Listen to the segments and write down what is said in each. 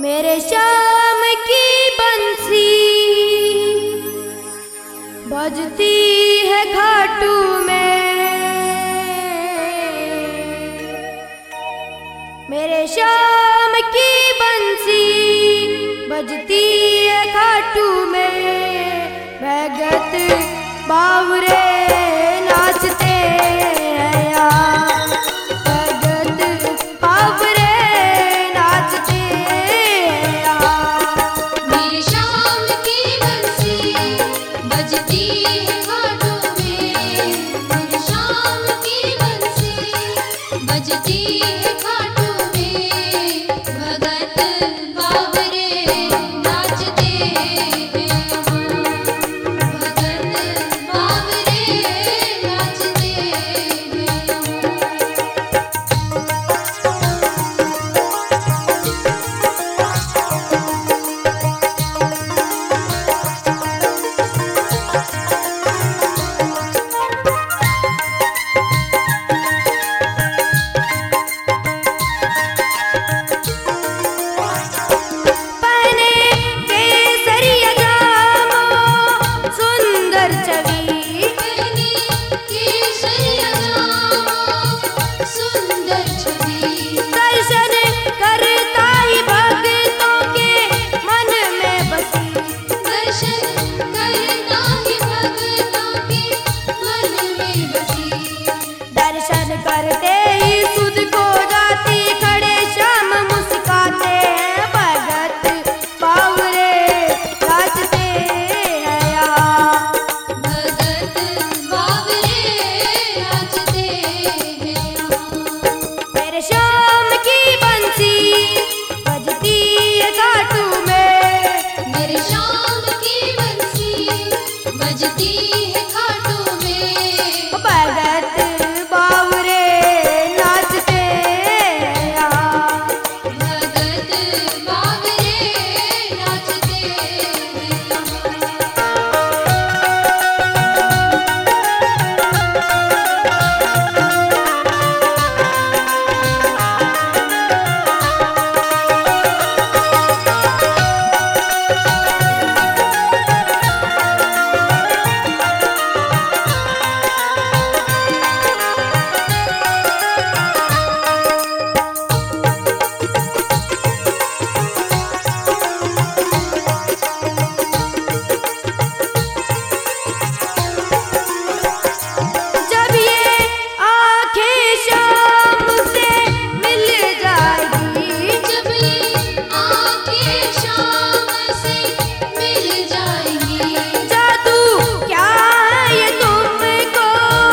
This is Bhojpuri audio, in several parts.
मेरे शाम की बंसी बजती है घाटू में, मेरे शाम की बंसी बजती है घाटू में। भगत बावरे नाचते हैं यार, भगत बावरे नाचते हैं यार। मेरे शाम की बंसी बजती है घाटों में, मेरे शाम की बंसी बजती है घाटों में। भगत बावरे नाचते हैं यहाँ, भगत बावरे नाचते हैं यहाँ। पहने केसरिया जामो सुंदर छवि, पहने केसरिया जामो सुंदर छवि। दर्शन करता ही भक्तों के मन में बसी। दर्शन करता ही भक्तों के मन में बसी। दर्शन करते ही सुध को जाती खड़े श्याम मुस्काते हैं। भगत बावरे नाचते हैं यहाँ, भगत बावरे नाचते हैं यहाँ। मेरे शाम की बंसी बजती है घाटू में, मेरे शाम की बंसी बजती है घाटों में। भगत बावरे नाचते हैं यहाँ। भगत बावरे नाचते हैं यहाँ। जब ये आंखें शाम से मिल जाएगी, जब ये आंखें शाम से मिल जाएंगी। जादू क्या है ये तुमको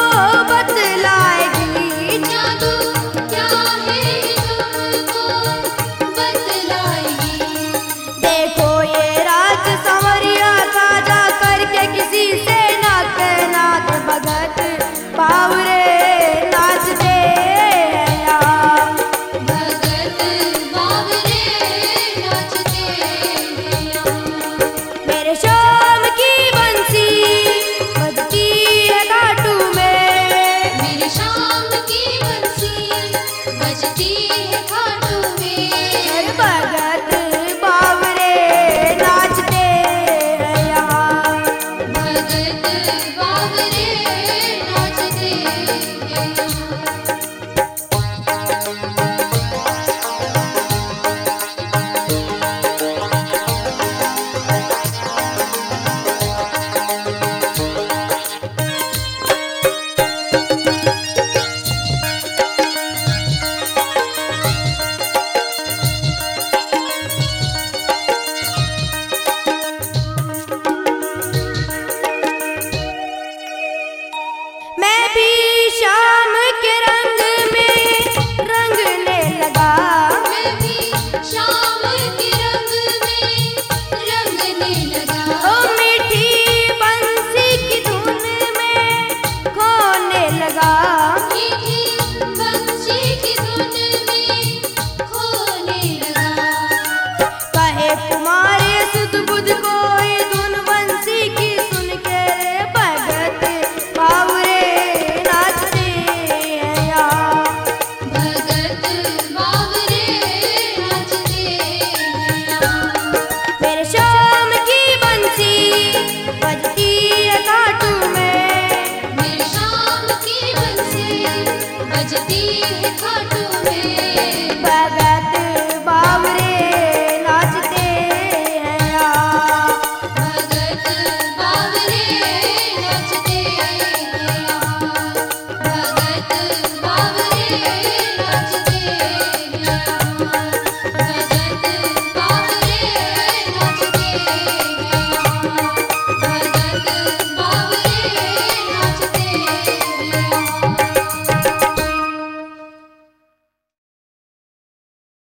बतलाएगी। जादू क्या है ये तुमको बतलाएगी। देखो ये राज संवरिया का जा करके किसी से नात नात भगत बावरे नाचते हैं यहाँ। भगत बावरे नाचते हैं यहाँ। मेरे शाम की बंसी बजती है घाटू में, मेरे शाम की बंसी बजती है घाटों में। भगत बावरे नाचते हैं यहाँ। भगत बावरे नाचते हैं यहाँ। मैं भी शाम के रंग में रंगने लगा, मैं भी शाम के रंग में रंगने लगा। ओ मीठी बंसी की धुन में खोने लगा।